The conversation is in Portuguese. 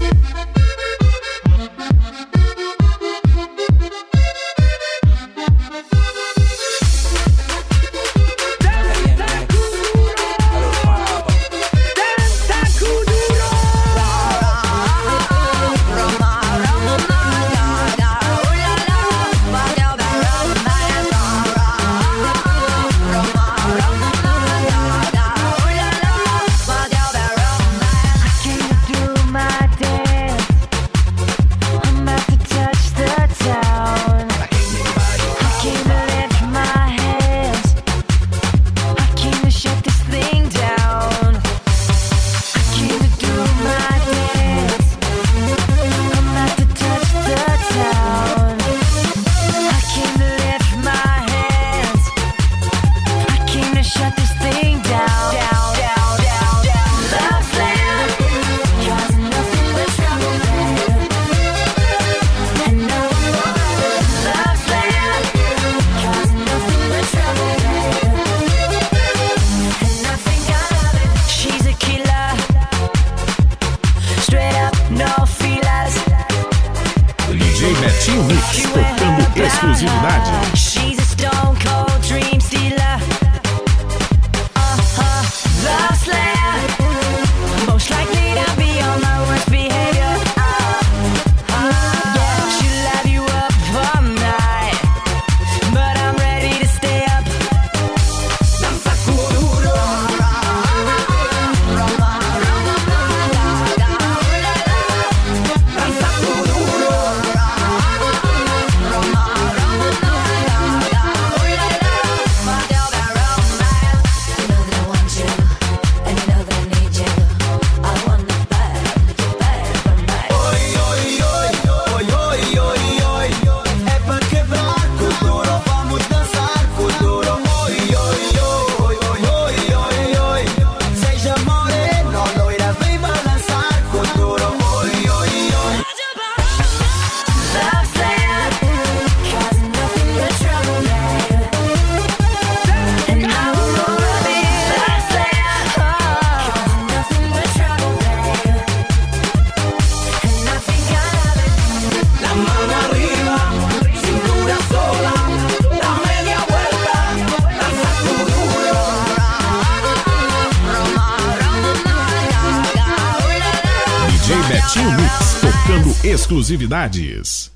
Betinho Mix, tocando exclusividade. She's a stone cold dream stealer. Love slayer. Most likely to be on my worst behavior. Yeah, she'll have you up all night, but I'm ready to stay up. Danza kuduro. Danza kuduro. DJ Betinho Mix, tocando exclusividades.